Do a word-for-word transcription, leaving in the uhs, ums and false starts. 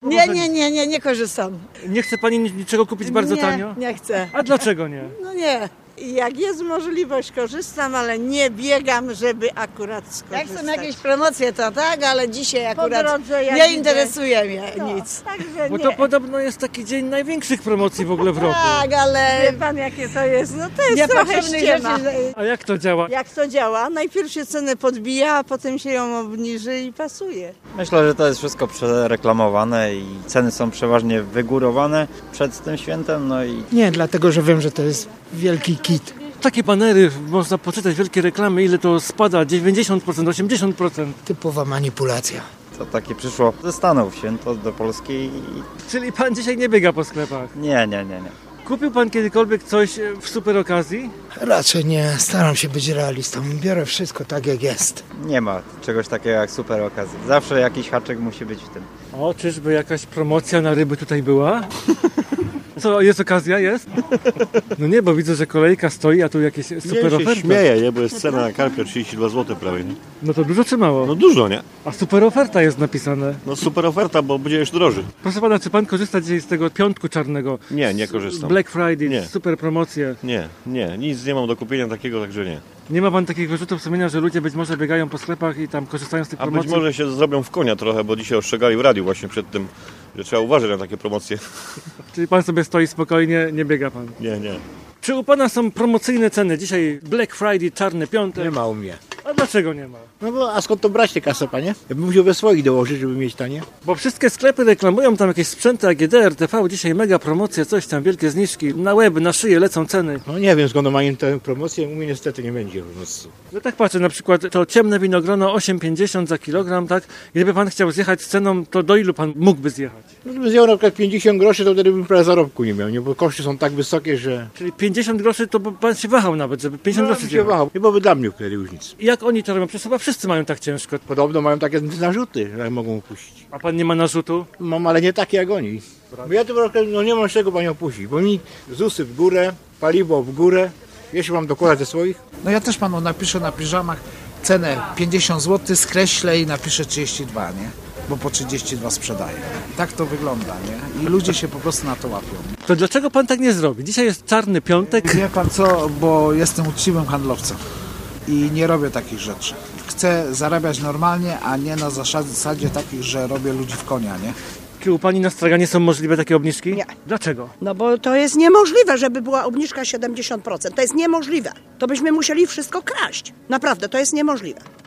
Nie, Może nie, nie, nie, nie korzystam. Nie chce pani nic- niczego kupić bardzo nie, tanio? Nie chcę. A dlaczego nie? No nie. Jak jest możliwość, korzystam, ale nie biegam, żeby akurat Jak skorzystać. są jakieś promocje, to tak, ale dzisiaj akurat drodze, jak nie idę- interesuje mnie No, nic. Także Bo nie. to podobno jest taki dzień największych promocji w ogóle w roku. Tak, ale Wie pan, jakie to jest? No to jest trochę niepotrzebnych ściema. rzeczy. A jak to działa? Jak to działa? Najpierw się cenę podbija, a potem się ją obniży i pasuje. Myślę, że to jest wszystko przereklamowane i ceny są przeważnie wygórowane przed tym świętem, no i Nie, dlatego że wiem, że to jest wielki kit. Takie banery, można poczytać wielkie reklamy, ile to spada, dziewięćdziesiąt procent, osiemdziesiąt procent. Typowa manipulacja. to takie przyszło ze Stanów święto do Polski i Czyli pan dzisiaj nie biega po sklepach. nie, nie, nie, nie. Kupił pan kiedykolwiek coś w super okazji? Raczej nie, staram się być realistą. Biorę wszystko tak jak jest. Nie ma czegoś takiego jak super okazja. Zawsze jakiś haczyk musi być w tym. O, czyżby jakaś promocja na ryby tutaj była? Co, jest okazja, jest? No nie, bo widzę, że kolejka stoi, a tu jakieś super Ja się oferta. śmieję, nie? Bo jest cena na karpia trzydzieści dwa złote prawie. Nie? No to dużo czy mało? No dużo, nie? A super oferta jest napisane. No super oferta, bo będzie już droży. Proszę pana, czy pan korzysta dzisiaj z tego piątku czarnego? Nie, nie korzystam. Black Friday, Nie. super promocje. Nie, nie, nic nie mam do kupienia takiego, także nie. Nie ma pan takiego wyrzutów sumienia, że ludzie być może biegają po sklepach i tam korzystają z tych A być promocji? może się zrobią w konia trochę, bo dzisiaj ostrzegali w radiu właśnie przed tym, że trzeba uważać na takie promocje. Czyli pan sobie stoi spokojnie, nie biega pan. Nie, nie. Czy u pana są promocyjne ceny? Dzisiaj Black Friday, czarny piątek. Nie ma u mnie. A dlaczego nie ma? No bo a skąd to brać te kasę, panie? Ja bym musiał we swoich dołożyć, żeby mieć tanie. Bo wszystkie sklepy reklamują tam jakieś sprzęty A G D, R T V, dzisiaj mega promocja, coś tam, wielkie zniżki. Na łeb, na szyję lecą ceny. No nie wiem skąd mają tę promocję, u mnie niestety nie będzie po prostu. No tak patrzę, na przykład to ciemne winogrono osiem pięćdziesiąt za kilogram, tak? Gdyby pan chciał zjechać z ceną, to do ilu pan mógłby zjechać? No gdybym zjął na przykład pięćdziesiąt groszy, to wtedy bym prawie zarobku nie miał, nie? Bo koszty są tak wysokie, że... Czyli pięćdziesiąt groszy, to by pan się wahał nawet, żeby pięćdziesiąt No, groszy bym się zjechać. wahał. Nie byłoby dla mnie wtedy już nic. I jak oni to robią? Przecież chyba wszyscy mają tak ciężko. Podobno mają takie narzuty, że mogą opuścić. A pan nie ma narzutu? Mam, ale nie takie jak oni. Bo ja to trochę, no nie mam z czego panią opuścić, bo mi ZUSy w górę, paliwo w górę. Jeśli mam dokładać ze swoich, No ja też panu napiszę na piżamach cenę pięćdziesiąt złotych, skreślę i napiszę trzydzieści dwa, nie? Bo po trzydzieści dwa sprzedaję. Tak to wygląda, nie? I ludzie się po prostu na to łapią. To dlaczego pan tak nie zrobi? Dzisiaj jest czarny piątek. Wie pan co, bo jestem uczciwym handlowcem i nie robię takich rzeczy. Chcę zarabiać normalnie, a nie na zasadzie takich, że robię ludzi w konia, nie? Czy u pani na straganie są możliwe takie obniżki? Nie. Dlaczego? No bo to jest niemożliwe, żeby była obniżka siedemdziesiąt procent. To jest niemożliwe. To byśmy musieli wszystko kraść. Naprawdę, to jest niemożliwe.